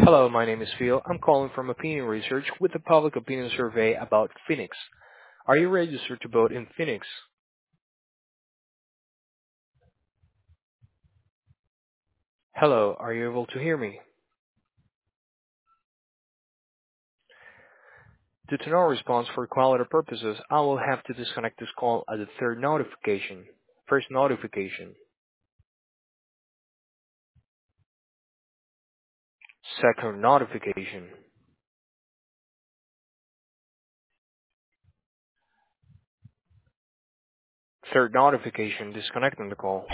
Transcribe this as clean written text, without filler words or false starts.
Hello, my name is Phil. I'm calling from Opinion Research with the public opinion survey about Phoenix. Are you registered to vote in Phoenix? Hello, are you able to hear me? Due to no response for quality purposes, I will have to disconnect this call at the third notification. First notification. Second notification. Third notification, disconnecting the call.